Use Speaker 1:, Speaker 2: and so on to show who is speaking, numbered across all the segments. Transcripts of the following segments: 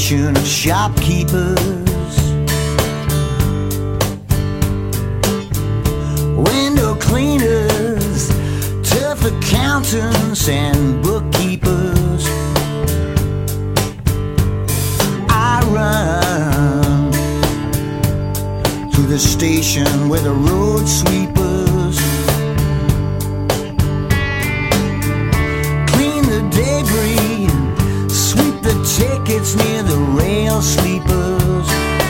Speaker 1: nation of shopkeepers, window cleaners, tough accountants and bookkeepers. I run to the station where the road sweepers clean the debris, sweep the tickets near the rail sleepers.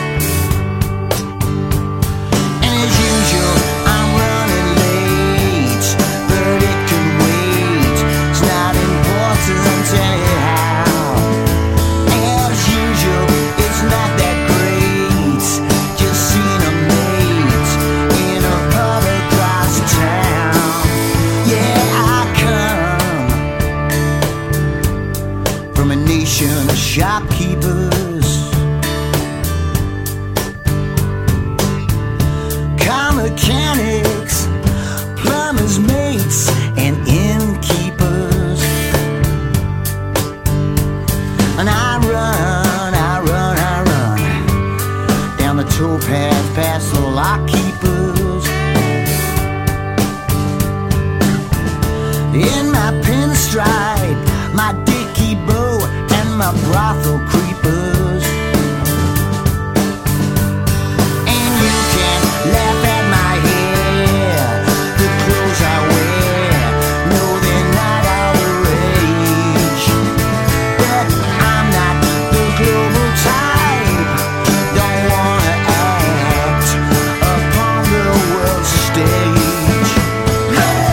Speaker 1: And as usual, I'm running late, but it can wait. It's not important anyhow. As usual, it's not that great. Just seen a mate in a pub across town. Yeah, I come from a nation of shopkeepers, car mechanics, plumbers, mates, and innkeepers. And I run down the towpath past the lock keepers. In my pinstripe, my dicky bow, and my brothel creepers. And you can laugh at my hair, the clothes I wear. No, they're not all the rage, but I'm not the global type. Don't wanna act upon the world stage. Hey!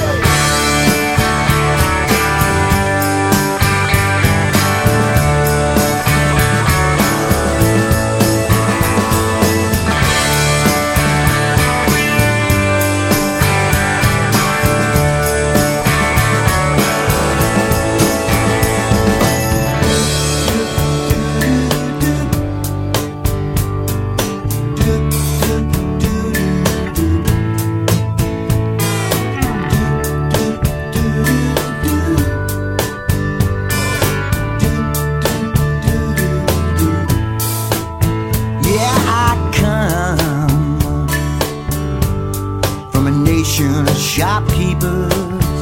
Speaker 1: Yeah, I come from a nation of shopkeepers.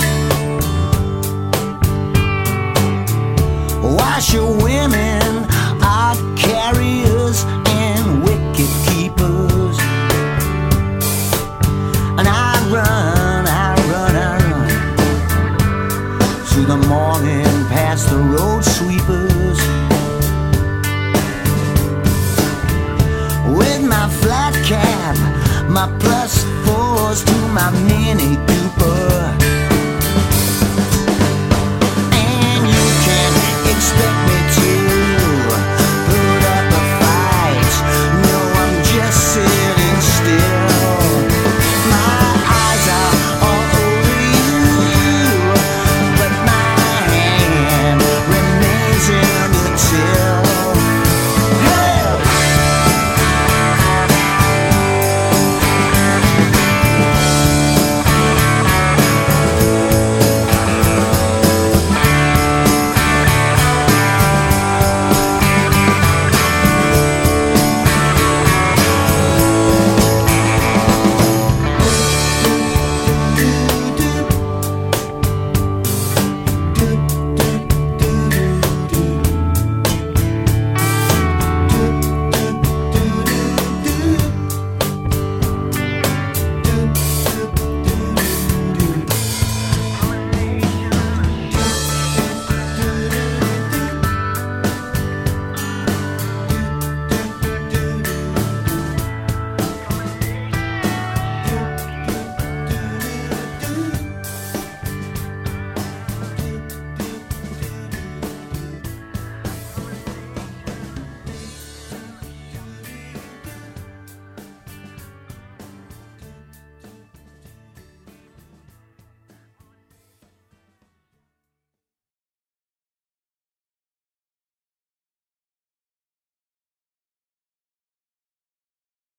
Speaker 1: Washer women, art carriers, and wicket keepers. And I run through the morning past the road sweepers with my flat cap, my plus fours to my Mini Cooper.